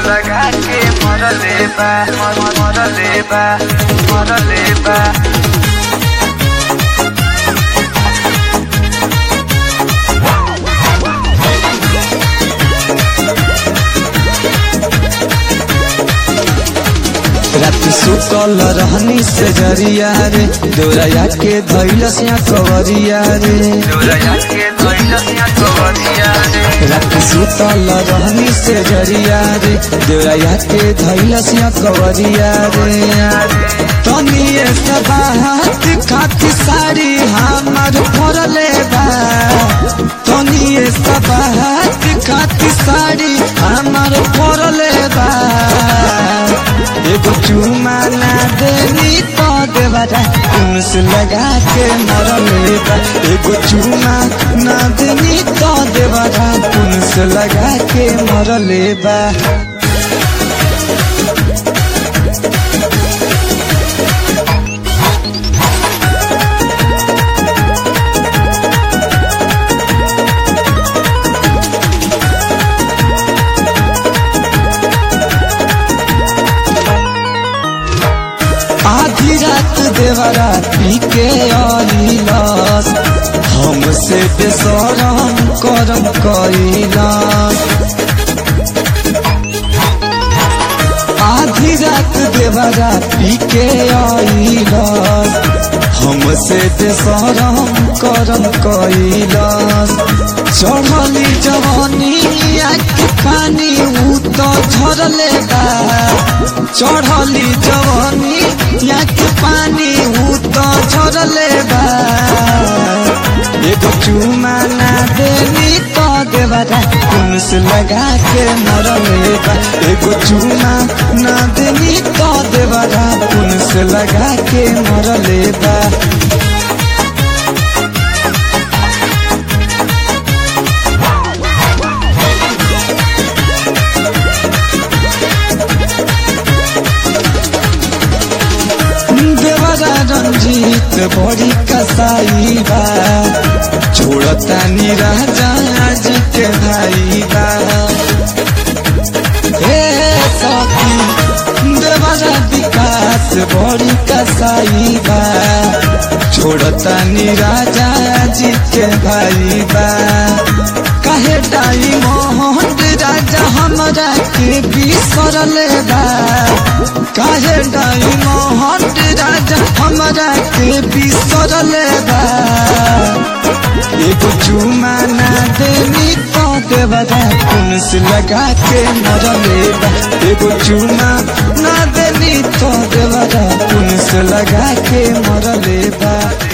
लगा के मरले बा मरले बा मरले बा। रात सुतल रहनी से जरिया रे दोराया के धैलस या कवरिया रे दोराया के धैलस या कवरिया रे। रात सुतल रहनी से जरिया रे दोराया के धैलस या कवरिया रे। तनिए सबाहत खाती साड़ी हमार फरले बा तनिए सबाहत खाती साड़ी हमार फरले बा। एगो चुमा ना देनी तो देवरा उनसे लगा के मरले बा। एगो चुमा ना देनी तो देवरा उनसे लगा के मरले बा। आधी रात देवरा पी के आइलास हमसे बेसरम करम कइलास। आधी रात देवरा पी के आइलास हमसे बेसरम करम कइलास। चढ़ली जवानी के पानी उ तो झरले बा चढ़ली जवानी के पानी उ तो झरले बा। एगो चुमा ना देनी तो देवरा उनसे लगा के मरले बा। एगो चुमा ना देनी तो देवरा उनसे लगा के मरले बा। देवरा रंजीत बड़ी कसाई बा छोड़ता राजा जी के भाई बा। हे सखी देवरा विकास बड़ी कसाई बा छोड़ता राजा जी के भाई बा। काहे डाई मोहन राजा हमरा के बिसरले बा काहे डाई मोहन राजा हमरा के बिसरले बा। एगो चुमा ना देनी तो देवरा उनसे लगा के मरले बा। एगो चुमा ना देनी तो देवरा उनसे लगा के मरले बा।